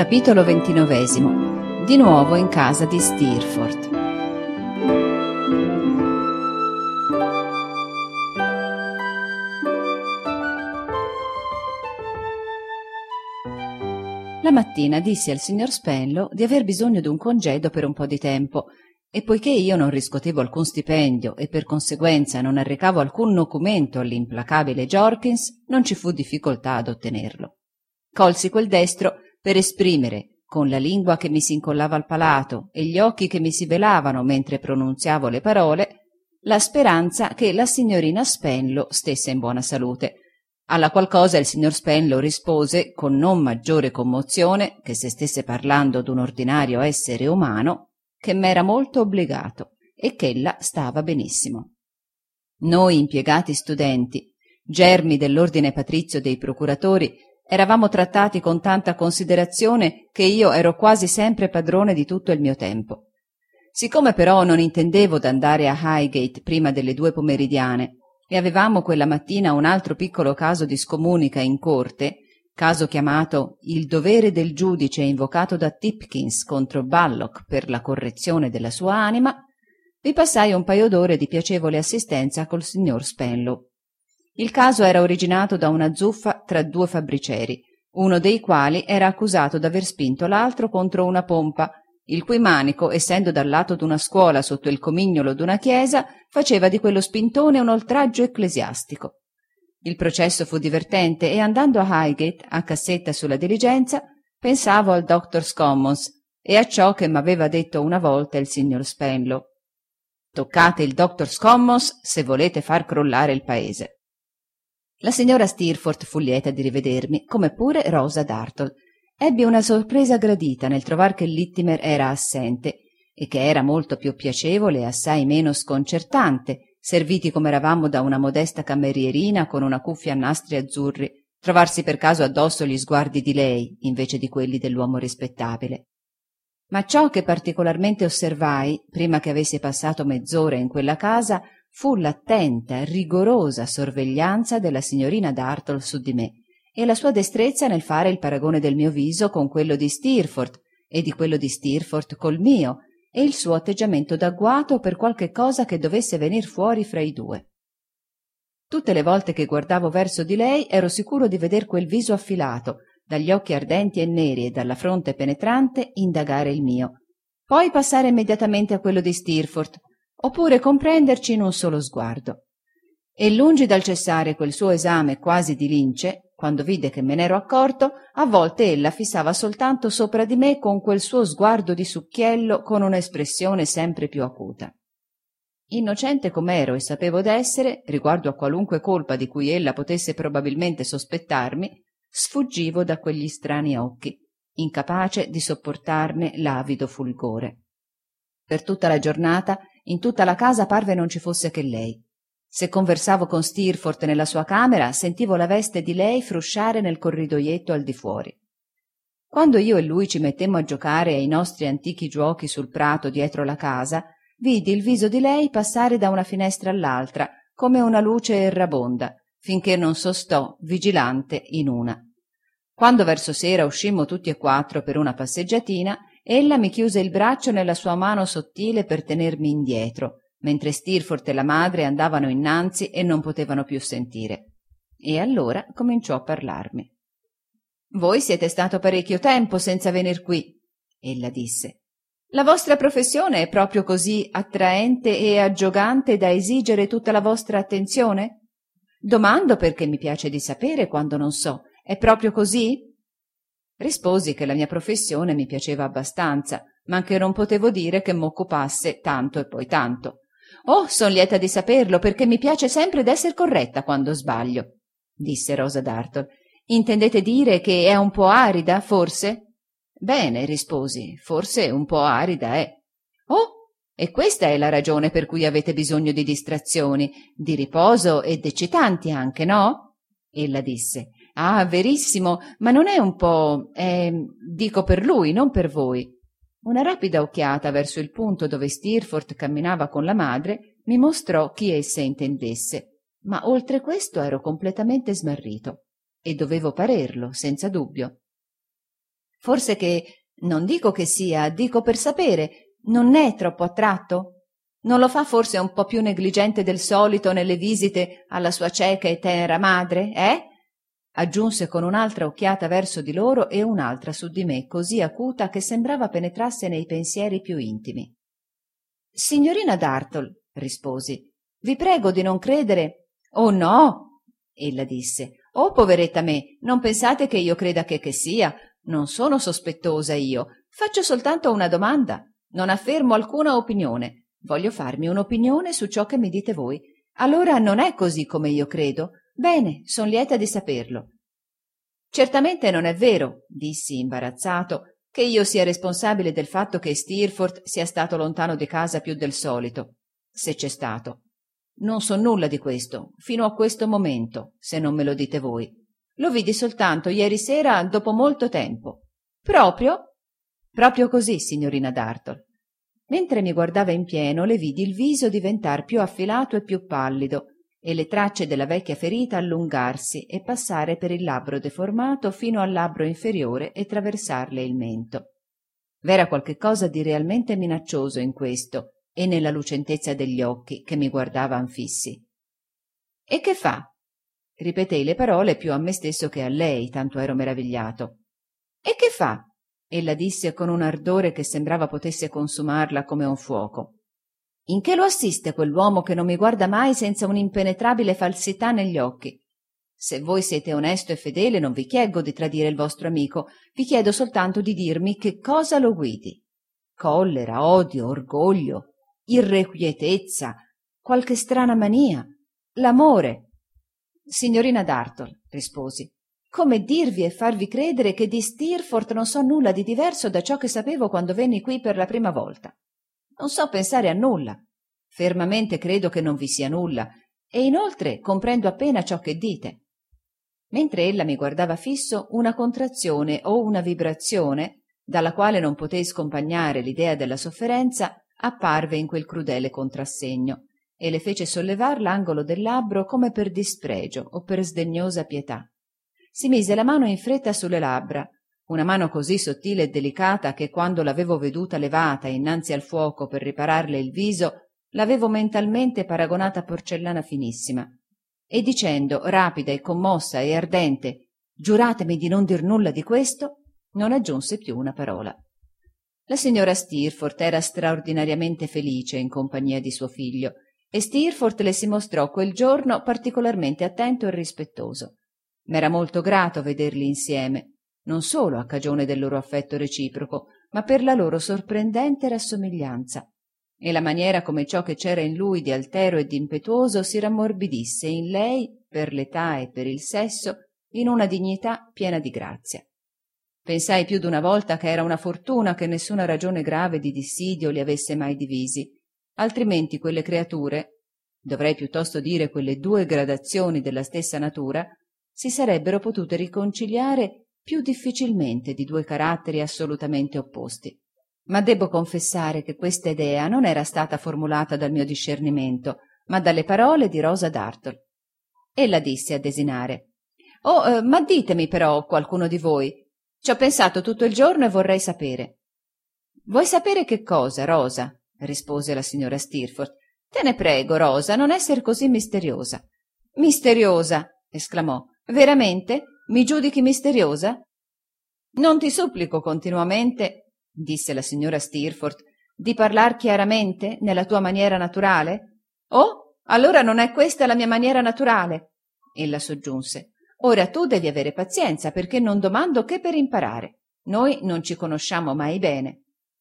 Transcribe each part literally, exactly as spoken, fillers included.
Capitolo ventinovesimo. Di nuovo in casa di Steerforth. La mattina dissi al signor Spenlow di aver bisogno d'un congedo per un po' di tempo, e poiché io non riscuotevo alcun stipendio e per conseguenza non arrecavo alcun nocumento all'implacabile Jorkins, non ci fu difficoltà ad ottenerlo. Colsi quel destro per esprimere, con la lingua che mi si incollava al palato e gli occhi che mi si velavano mentre pronunziavo le parole, la speranza che la signorina Spenlow stesse in buona salute, alla qual cosa il signor Spenlow rispose con non maggiore commozione che se stesse parlando d'un ordinario essere umano, che m'era molto obbligato e ch'ella stava benissimo. Noi impiegati studenti, germi dell'ordine patrizio dei procuratori, eravamo trattati con tanta considerazione che io ero quasi sempre padrone di tutto il mio tempo. Siccome però non intendevo d'andare a Highgate prima delle due pomeridiane e avevamo quella mattina un altro piccolo caso di scomunica in corte, caso chiamato il dovere del giudice invocato da Tipkins contro Bullock per la correzione della sua anima, vi passai un paio d'ore di piacevole assistenza col signor Spenlow. Il caso era originato da una zuffa tra due fabbricieri, uno dei quali era accusato d'aver spinto l'altro contro una pompa, il cui manico, essendo dal lato d'una scuola sotto il comignolo d'una chiesa, faceva di quello spintone un oltraggio ecclesiastico. Il processo fu divertente e andando a Highgate, a cassetta sulla diligenza, pensavo al doctor Commons e a ciò che m'aveva detto una volta il signor Spenlow. Toccate il doctor Commons se volete far crollare il paese. La signora Steerforth fu lieta di rivedermi, come pure Rosa Dartle. Ebbi una sorpresa gradita nel trovar che Littimer era assente e che era molto più piacevole e assai meno sconcertante, serviti come eravamo da una modesta cammerierina con una cuffia a nastri azzurri, trovarsi per caso addosso gli sguardi di lei invece di quelli dell'uomo rispettabile. Ma ciò che particolarmente osservai, prima che avessi passato mezz'ora in quella casa, fu l'attenta, rigorosa sorveglianza della signorina Dartle su di me e la sua destrezza nel fare il paragone del mio viso con quello di Steerforth e di quello di Steerforth col mio e il suo atteggiamento d'agguato per qualche cosa che dovesse venir fuori fra i due. Tutte le volte che guardavo verso di lei ero sicuro di veder quel viso affilato, dagli occhi ardenti e neri e dalla fronte penetrante, indagare il mio, poi passare immediatamente a quello di Steerforth, oppure comprenderci in un solo sguardo. E lungi dal cessare quel suo esame quasi di lince, quando vide che me n'ero accorto, a volte ella fissava soltanto sopra di me con quel suo sguardo di succhiello con un'espressione sempre più acuta. Innocente com'ero e sapevo d'essere, riguardo a qualunque colpa di cui ella potesse probabilmente sospettarmi, sfuggivo da quegli strani occhi, incapace di sopportarne l'avido fulgore. Per tutta la giornata, in tutta la casa parve non ci fosse che lei. Se conversavo con Steerforth nella sua camera, sentivo la veste di lei frusciare nel corridoietto al di fuori. Quando io e lui ci mettemmo a giocare ai nostri antichi giuochi sul prato dietro la casa, vidi il viso di lei passare da una finestra all'altra, come una luce errabonda, finché non sostò, vigilante, in una. Quando verso sera uscimmo tutti e quattro per una passeggiatina, ella mi chiuse il braccio nella sua mano sottile per tenermi indietro, mentre Steerforth e la madre andavano innanzi e non potevano più sentire. E allora cominciò a parlarmi. «Voi siete stato parecchio tempo senza venir qui», ella disse. «La vostra professione è proprio così attraente e aggiogante da esigere tutta la vostra attenzione? Domando perché mi piace di sapere quando non so. È proprio così?» Risposi che la mia professione mi piaceva abbastanza, ma che non potevo dire che m'occupasse tanto e poi tanto. «Oh, son lieta di saperlo, perché mi piace sempre d'esser corretta quando sbaglio», disse Rosa Dartle. «Intendete dire che è un po' arida, forse?» «Bene», risposi, «forse un po' arida è». «Oh, e questa è la ragione per cui avete bisogno di distrazioni, di riposo ed eccitanti anche, no?» Ella disse. «Ah, verissimo, ma non è un po'... è... dico per lui, non per voi». Una rapida occhiata verso il punto dove Steerforth camminava con la madre mi mostrò chi essa intendesse, ma oltre questo ero completamente smarrito, e dovevo parerlo, senza dubbio. Forse che, non dico che sia, dico per sapere, non è troppo attratto? Non lo fa forse un po' più negligente del solito nelle visite alla sua cieca e tenera madre, eh? Aggiunse con un'altra occhiata verso di loro e un'altra su di me, così acuta che sembrava penetrasse nei pensieri più intimi. Signorina Dartle, risposi, vi prego di non credere. Oh no, ella disse. Oh, poveretta me, non pensate che io creda che che sia. Non sono sospettosa io. Faccio soltanto una domanda. Non affermo alcuna opinione. Voglio farmi un'opinione su ciò che mi dite voi. Allora non è così come io credo? Bene, son lieta di saperlo. Certamente non è vero, dissi imbarazzato, che io sia responsabile del fatto che Steerforth sia stato lontano di casa più del solito, se c'è stato. Non so nulla di questo, fino a questo momento, se non me lo dite voi. Lo vidi soltanto ieri sera dopo molto tempo. Proprio? Proprio così, signorina Dartle. Mentre mi guardava in pieno, le vidi il viso diventar più affilato e più pallido, e le tracce della vecchia ferita allungarsi e passare per il labbro deformato fino al labbro inferiore e traversarle il mento. V'era qualche cosa di realmente minaccioso in questo e nella lucentezza degli occhi che mi guardavan fissi. «E che fa?» Ripetei le parole più a me stesso che a lei, tanto ero meravigliato. «E che fa?» Ella disse con un ardore che sembrava potesse consumarla come un fuoco. «In che lo assiste quell'uomo che non mi guarda mai senza un'impenetrabile falsità negli occhi? Se voi siete onesto e fedele non vi chieggo di tradire il vostro amico, vi chiedo soltanto di dirmi che cosa lo guidi. Collera, odio, orgoglio, irrequietezza, qualche strana mania, l'amore». «Signorina Dartle», risposi, «come dirvi e farvi credere che di Steerforth non so nulla di diverso da ciò che sapevo quando venni qui per la prima volta? Non so pensare a nulla, fermamente credo che non vi sia nulla, e inoltre comprendo appena ciò che dite». Mentre ella mi guardava fisso, una contrazione o una vibrazione, dalla quale non potei scompagnare l'idea della sofferenza, apparve in quel crudele contrassegno, e le fece sollevar l'angolo del labbro come per dispregio o per sdegnosa pietà. Si mise la mano in fretta sulle labbra, una mano così sottile e delicata che quando l'avevo veduta levata innanzi al fuoco per ripararle il viso, l'avevo mentalmente paragonata a porcellana finissima, e dicendo, rapida e commossa e ardente, «Giuratemi di non dir nulla di questo», non aggiunse più una parola. La signora Steerforth era straordinariamente felice in compagnia di suo figlio, e Steerforth le si mostrò quel giorno particolarmente attento e rispettoso. M'era molto grato vederli insieme, non solo a cagione del loro affetto reciproco, ma per la loro sorprendente rassomiglianza, e la maniera come ciò che c'era in lui di altero e di impetuoso si rammorbidisse in lei, per l'età e per il sesso, in una dignità piena di grazia. Pensai più d'una volta che era una fortuna che nessuna ragione grave di dissidio li avesse mai divisi, altrimenti quelle creature, dovrei piuttosto dire quelle due gradazioni della stessa natura, si sarebbero potute riconciliare più difficilmente di due caratteri assolutamente opposti. Ma debbo confessare che questa idea non era stata formulata dal mio discernimento, ma dalle parole di Rosa Dartle. Ella disse a desinare: «Oh, eh, ma ditemi però, qualcuno di voi. Ci ho pensato tutto il giorno e vorrei sapere». «Vuoi sapere che cosa, Rosa?» rispose la signora Steerforth. «Te ne prego, Rosa, non esser così misteriosa». «Misteriosa!» esclamò. «Veramente? Mi giudichi misteriosa?» «Non ti supplico continuamente», disse la signora Steerforth, «di parlar chiaramente nella tua maniera naturale?» «Oh, allora non è questa la mia maniera naturale?» Ella soggiunse. «Ora tu devi avere pazienza, perché non domando che per imparare. Noi non ci conosciamo mai bene».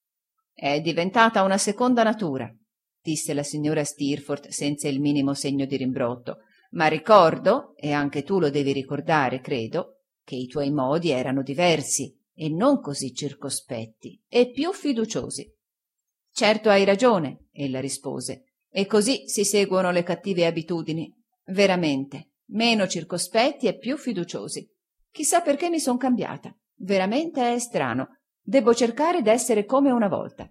«È diventata una seconda natura», disse la signora Steerforth senza il minimo segno di rimbrotto, «ma ricordo, e anche tu lo devi ricordare, credo, che i tuoi modi erano diversi e non così circospetti e più fiduciosi». «Certo hai ragione», ella rispose, «e così si seguono le cattive abitudini. Veramente, meno circospetti e più fiduciosi. Chissà perché mi son cambiata. Veramente è strano. Debbo cercare d'essere come una volta».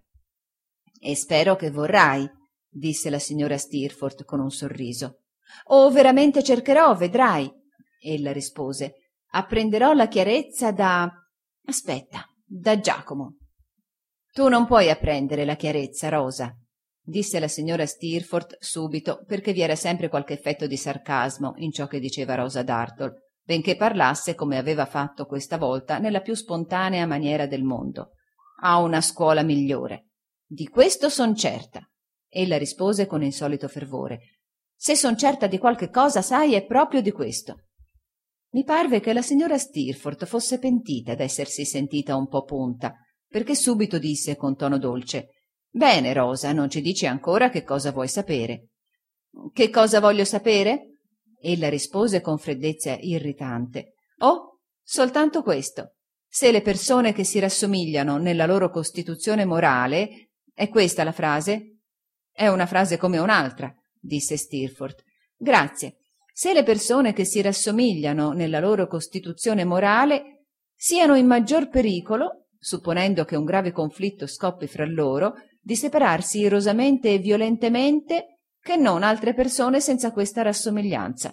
«E spero che vorrai», disse la signora Steerforth con un sorriso. «Oh, veramente cercherò, vedrai», ella rispose. «Apprenderò la chiarezza da... aspetta». da Giacomo. Tu non puoi apprendere la chiarezza, Rosa, disse la signora Steerforth subito, perché vi era sempre qualche effetto di sarcasmo in ciò che diceva Rosa Dartle, benché parlasse, come aveva fatto questa volta, nella più spontanea maniera del mondo. Ha una scuola migliore. Di questo son certa. Ella rispose con insolito fervore. Se son certa di qualche cosa, sai, è proprio di questo. Mi parve che la signora Steerforth fosse pentita d'essersi sentita un po' punta, perché subito disse con tono dolce: «Bene, Rosa, non ci dici ancora che cosa vuoi sapere». «Che cosa voglio sapere?» Ella rispose con freddezza irritante. «Oh, soltanto questo. Se le persone che si rassomigliano nella loro costituzione morale...» «È questa la frase?» «È una frase come un'altra», disse Steerforth. «Grazie. Se le persone che si rassomigliano nella loro costituzione morale siano in maggior pericolo, supponendo che un grave conflitto scoppi fra loro, di separarsi irosamente e violentemente, che non altre persone senza questa rassomiglianza».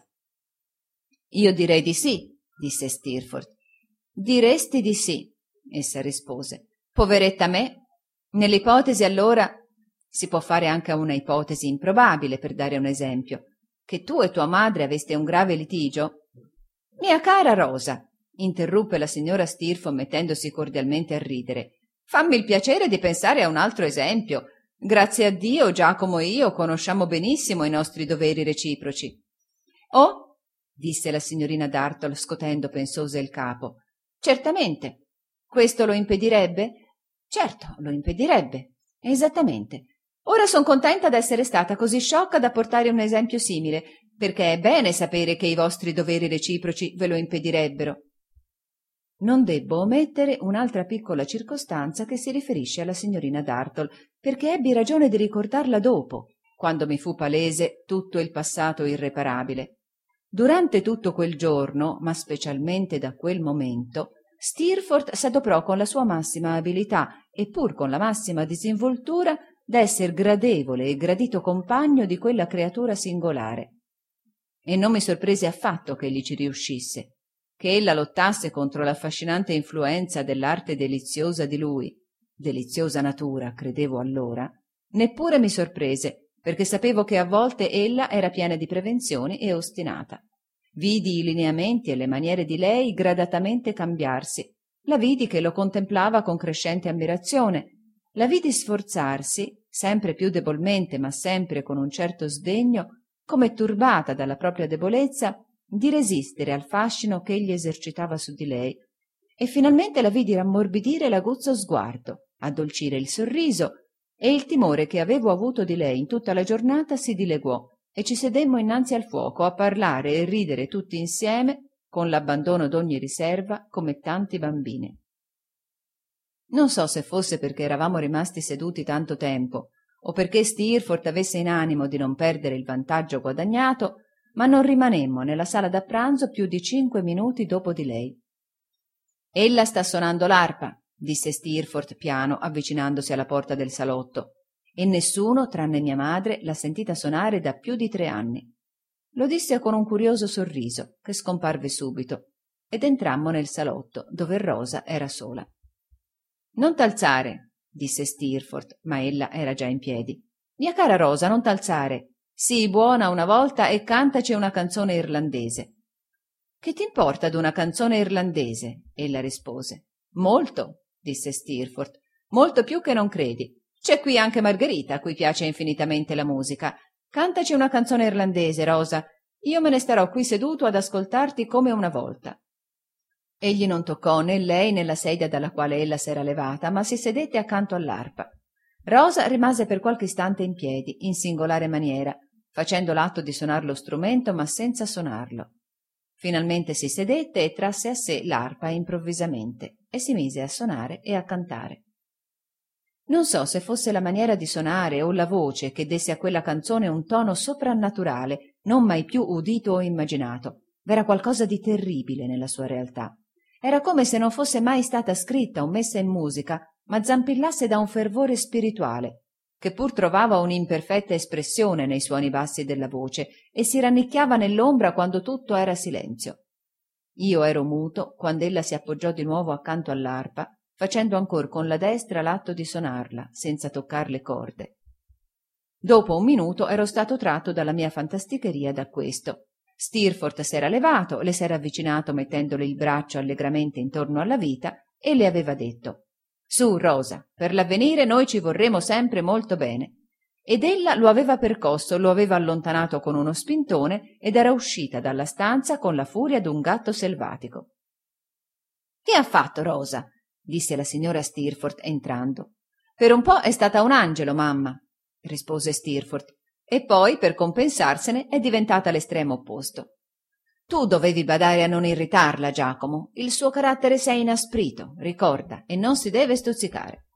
«Io direi di sì», disse Steerforth. «Diresti di sì», essa rispose. «Poveretta me! Nell'ipotesi, allora, si può fare anche una ipotesi improbabile, per dare un esempio, che tu e tua madre aveste un grave litigio». «Mia cara Rosa», interruppe la signora Steerforth mettendosi cordialmente a ridere, «fammi il piacere di pensare a un altro esempio. Grazie a Dio, Giacomo e io conosciamo benissimo i nostri doveri reciproci». «Oh», disse la signorina Dartle scotendo pensosa il capo, «certamente. Questo lo impedirebbe?» «Certo, lo impedirebbe. Esattamente. Ora son contenta d'essere stata così sciocca da portare un esempio simile, perché è bene sapere che i vostri doveri reciproci ve lo impedirebbero». Non debbo omettere un'altra piccola circostanza che si riferisce alla signorina Dartle, perché ebbi ragione di ricordarla dopo, quando mi fu palese tutto il passato irreparabile. Durante tutto quel giorno, ma specialmente da quel momento, Steerforth s'adoprò con la sua massima abilità e pur con la massima disinvoltura d'esser gradevole e gradito compagno di quella creatura singolare. E non mi sorprese affatto che gli ci riuscisse, che ella lottasse contro l'affascinante influenza dell'arte deliziosa di lui, deliziosa natura, credevo allora, neppure mi sorprese, perché sapevo che a volte ella era piena di prevenzioni e ostinata. Vidi i lineamenti e le maniere di lei gradatamente cambiarsi, la vidi che lo contemplava con crescente ammirazione, la vidi sforzarsi, sempre più debolmente ma sempre con un certo sdegno, come turbata dalla propria debolezza, di resistere al fascino che egli esercitava su di lei, e finalmente la vidi rammorbidire l'aguzzo sguardo, addolcire il sorriso, e il timore che avevo avuto di lei in tutta la giornata si dileguò, e ci sedemmo innanzi al fuoco a parlare e ridere tutti insieme, con l'abbandono d'ogni riserva, come tanti bambini. Non so se fosse perché eravamo rimasti seduti tanto tempo, o perché Steerforth avesse in animo di non perdere il vantaggio guadagnato, ma non rimanemmo nella sala da pranzo più di cinque minuti dopo di lei. «Ella sta suonando l'arpa», disse Steerforth piano, avvicinandosi alla porta del salotto, «e nessuno, tranne mia madre, l'ha sentita suonare da più di tre anni». Lo disse con un curioso sorriso, che scomparve subito, ed entrammo nel salotto, dove Rosa era sola. «Non t'alzare», disse Steerforth, ma ella era già in piedi. «Mia cara Rosa, non t'alzare. Sii buona una volta e cantaci una canzone irlandese». «Che t'importa d'una canzone irlandese?» ella rispose. «Molto», disse Steerforth, «molto più che non credi. C'è qui anche Margherita, a cui piace infinitamente la musica. Cantaci una canzone irlandese, Rosa. Io me ne starò qui seduto ad ascoltarti come una volta». Egli non toccò né lei né la sedia dalla quale ella s'era levata, ma si sedette accanto all'arpa. Rosa rimase per qualche istante in piedi, in singolare maniera, facendo l'atto di suonar lo strumento ma senza suonarlo. Finalmente si sedette e trasse a sé l'arpa improvvisamente e si mise a suonare e a cantare. Non so se fosse la maniera di suonare o la voce che desse a quella canzone un tono soprannaturale, non mai più udito o immaginato. V'era qualcosa di terribile nella sua realtà. Era come se non fosse mai stata scritta o messa in musica, ma zampillasse da un fervore spirituale, che pur trovava un'imperfetta espressione nei suoni bassi della voce e si rannicchiava nell'ombra quando tutto era silenzio. Io ero muto quando ella si appoggiò di nuovo accanto all'arpa facendo ancor con la destra l'atto di sonarla, senza toccar le corde. Dopo un minuto ero stato tratto dalla mia fantasticheria da questo. Steerforth s'era levato, le s'era avvicinato mettendole il braccio allegramente intorno alla vita e le aveva detto: «Su, Rosa, per l'avvenire noi ci vorremo sempre molto bene». Ed ella lo aveva percosso, lo aveva allontanato con uno spintone ed era uscita dalla stanza con la furia d'un gatto selvatico. «Che ha fatto Rosa?» disse la signora Steerforth entrando. «Per un po' è stata un angelo, mamma», rispose Steerforth, «e poi, per compensarsene, è diventata l'estremo opposto. Tu dovevi badare a non irritarla, Giacomo. Il suo carattere s'è inasprito, ricorda, e non si deve stuzzicare».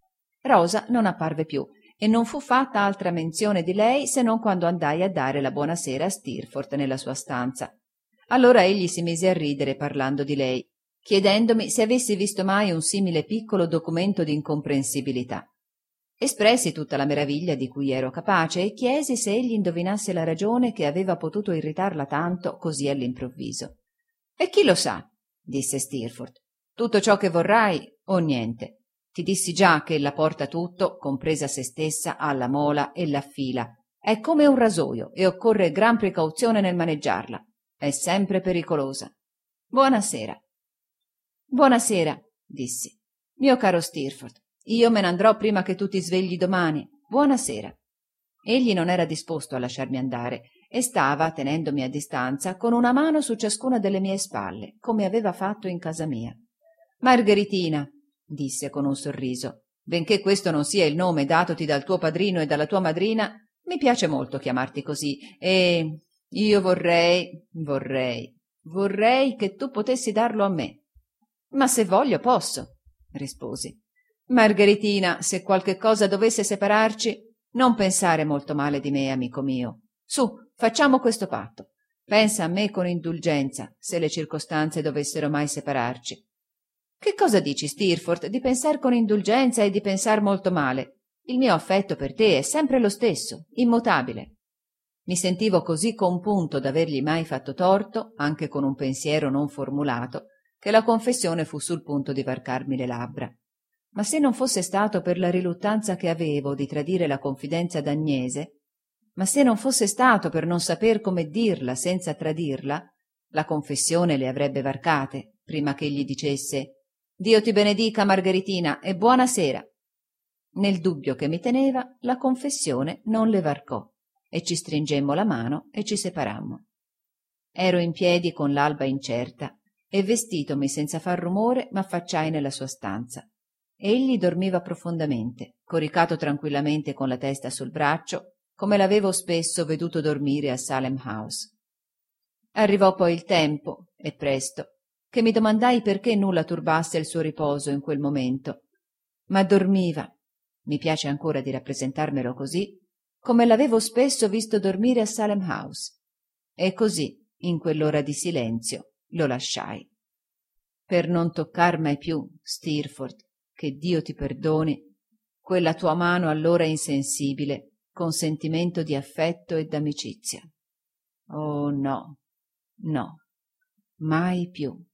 Rosa non apparve più e non fu fatta altra menzione di lei se non quando andai a dare la buonasera a Steerforth nella sua stanza. Allora egli si mise a ridere parlando di lei, chiedendomi se avessi visto mai un simile piccolo documento d'incomprensibilità. Espressi tutta la meraviglia di cui ero capace e chiesi se egli indovinasse la ragione che aveva potuto irritarla tanto così all'improvviso. «E chi lo sa?» disse Steerforth. «Tutto ciò che vorrai o niente. Ti dissi già che ella porta tutto, compresa se stessa, alla mola e l'affila. È come un rasoio e occorre gran precauzione nel maneggiarla. È sempre pericolosa. Buonasera». «Buonasera», dissi. «Mio caro Steerforth, io me n'andrò prima che tu ti svegli domani. Buonasera». Egli non era disposto a lasciarmi andare e stava, tenendomi a distanza, con una mano su ciascuna delle mie spalle, come aveva fatto in casa mia. «Margheritina», disse con un sorriso, «benché questo non sia il nome datoti dal tuo padrino e dalla tua madrina, mi piace molto chiamarti così e io vorrei, vorrei, vorrei che tu potessi darlo a me». «Ma se voglio posso», risposi. «Margheritina, se qualche cosa dovesse separarci, non pensare molto male di me, amico mio. Su, facciamo questo patto. Pensa a me con indulgenza, se le circostanze dovessero mai separarci». «Che cosa dici, Steerforth, di pensar con indulgenza e di pensar molto male? Il mio affetto per te è sempre lo stesso, immutabile». Mi sentivo così compunto d'avergli mai fatto torto, anche con un pensiero non formulato, che la confessione fu sul punto di varcarmi le labbra. Ma se non fosse stato per la riluttanza che avevo di tradire la confidenza d'Agnese, ma se non fosse stato per non saper come dirla senza tradirla, la confessione le avrebbe varcate, prima che egli dicesse «Dio ti benedica, Margheritina, e buonasera». Nel dubbio che mi teneva, la confessione non le varcò, e ci stringemmo la mano e ci separammo. Ero in piedi con l'alba incerta, e vestitomi senza far rumore m'affacciai nella sua stanza. Egli dormiva profondamente, coricato tranquillamente con la testa sul braccio, come l'avevo spesso veduto dormire a Salem House. Arrivò poi il tempo, e presto, che mi domandai perché nulla turbasse il suo riposo in quel momento, ma dormiva, mi piace ancora di rappresentarmelo così, come l'avevo spesso visto dormire a Salem House, e così, in quell'ora di silenzio, lo lasciai. Per non toccar mai più, Steerforth, che Dio ti perdoni, quella tua mano allora insensibile, con sentimento di affetto e d'amicizia. Oh no, no, mai più.